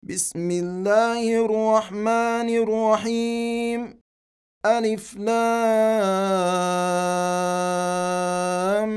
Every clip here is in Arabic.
بسم الله الرحمن الرحيم. ألف لام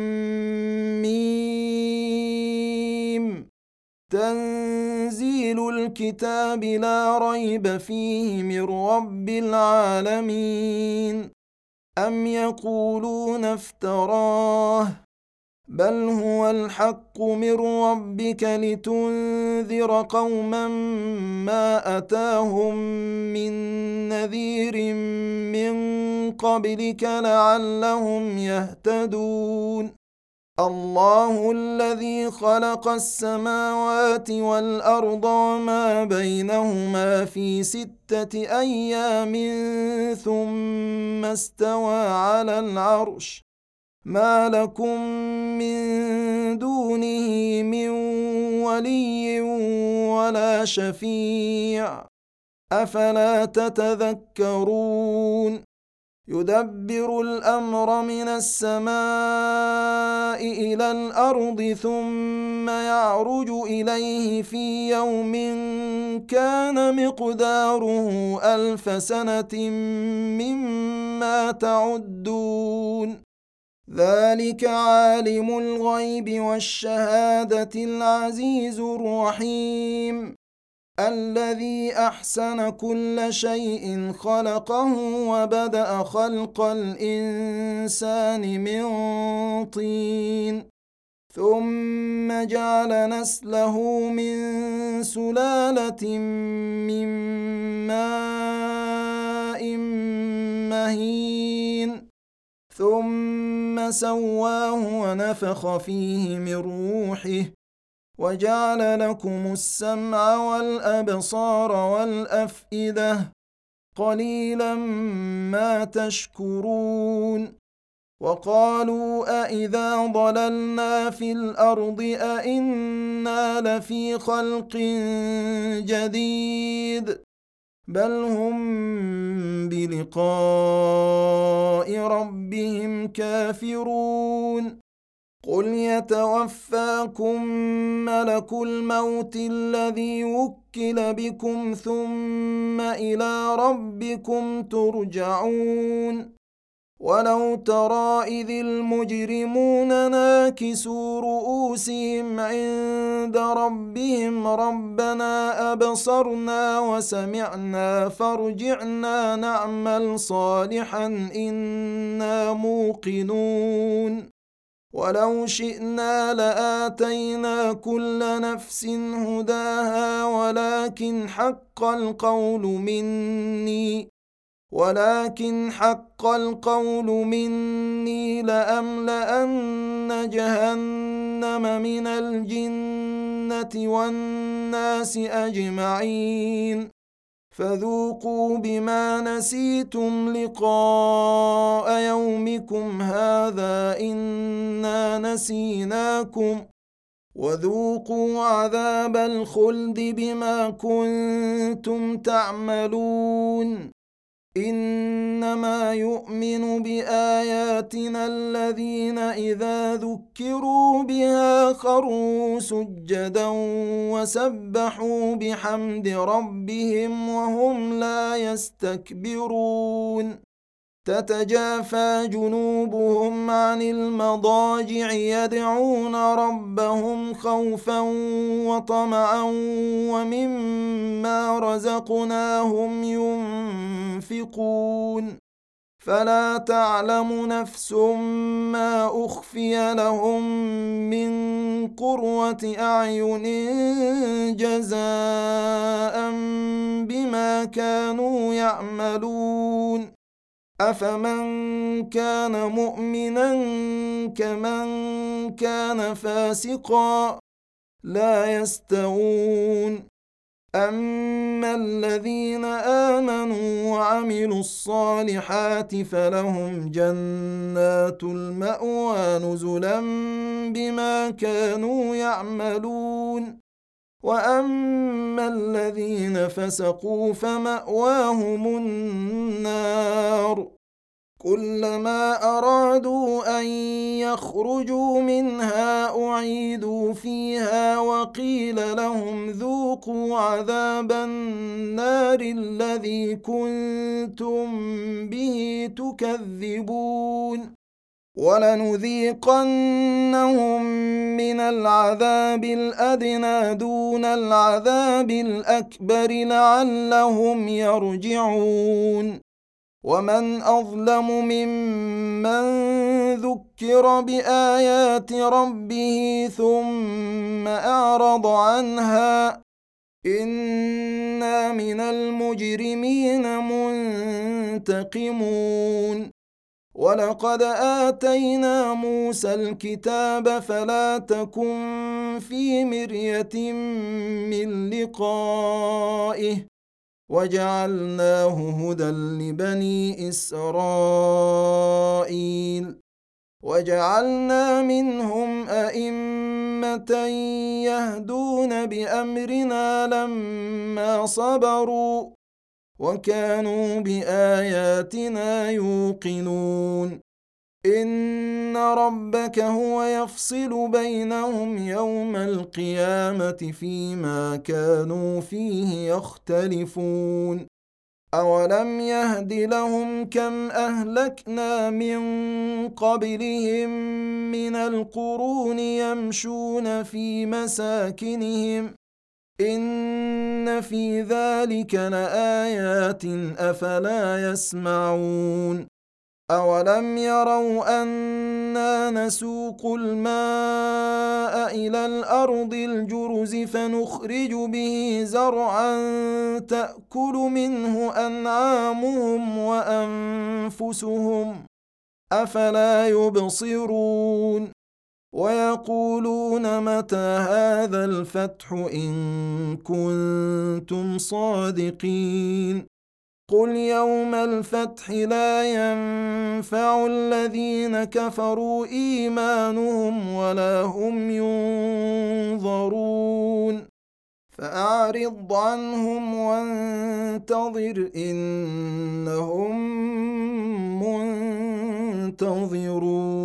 ميم. تنزيل الكتاب لا ريب فيه من رب العالمين. أم يقولون افتراه بل هو الحق من ربك لتنذر قوما ما أتاهم من نذير من قبلك لعلهم يهتدون. الله الذي خلق السماوات والأرض وما بينهما في 6 أيام ثم استوى على العرش. ما لكم من دونه من ولي ولا شفيع أفلا تتذكرون. يدبر الأمر من السماء إلى الأرض ثم يعرج إليه في يوم كان مقداره 1000 سنة مما تعدون. ذلك عالم الغيب والشهادة العزيز الرحيم الذي أحسن كل شيء خلقه وبدأ خلق الإنسان من طين ثم جعل نسله من سلالة من ماء مهين ثم سواه ونفخ فيه من روحه وجعل لكم السمع والأبصار والأفئدة قليلا ما تشكرون. وقالوا أإذا ضللنا في الأرض أإنا لفي خلق جديد بل هم بلقاء ربهم كافرون. قل يتوفاكم ملك الموت الذي وكل بكم ثم إلى ربكم ترجعون. ولو ترى إذ المجرمون ناكسوا رؤوسهم عند ربهم ربنا أبصرنا وسمعنا فارجعنا نعمل صالحا إنا موقنون. ولو شئنا لآتينا كل نفس هداها ولكن حق القول مني لأملأن جهنم من الجنة والناس أجمعين. فذوقوا بما نسيتم لقاء يومكم هذا إنا نسيناكم وذوقوا عذاب الخلد بما كنتم تعملون. إنما يؤمن بآياتنا الذين إذا ذكروا بها خروا سجدا وسبحوا بحمد ربهم وهم لا يستكبرون. تتجافى جنوبهم عن المضاجع يدعون ربهم خوفا وطمعا ومما رزقناهم ينفقون. فلا تعلم نفس ما أخفي لهم من قرة أعين جزاء بما كانوا يعملون. أفمن كان مؤمنا كمن كان فاسقا لا يستوون. أما الذين آمنوا وعملوا الصالحات فلهم جنات المأوى نزلا بما كانوا يعملون. وأما الذين فسقوا فمأواهم النار كلما أرادوا أن يخرجوا منها أعيدوا فيها وقيل لهم ذوقوا عذاب النار الذي كنتم به تكذبون ولنذيقنهم من العذاب الأدنى دون العذاب الأكبر لعلهم يرجعون ومن أظلم ممن ذكر بآيات ربه ثم أعرض عنها إنا من المجرمين منتقمون ولقد آتينا موسى الكتاب فلا تكن في مرية من لقائه وجعلناه هدى لبني إسرائيل وجعلنا منهم أئمة يهدون بأمرنا لما صبروا وكانوا بآياتنا يوقنون إن ربك هو يفصل بينهم يوم القيامة فيما كانوا فيه يختلفون أولم يهد لهم كم أهلكنا من قبلهم من القرون يمشون في مساكنهم إن في ذلك لآيات أفلا يسمعون أولم يروا أنا نسوق الماء إلى الأرض الجرز فنخرج به زرعا تأكل منه أنعامهم وأنفسهم أفلا يبصرون ويقولون متى هذا الفتح إن كنتم صادقين قل يوم الفتح لا ينفع الذين كفروا إيمانهم ولا هم ينظرون فأعرض عنهم وانتظر إنهم منتظرون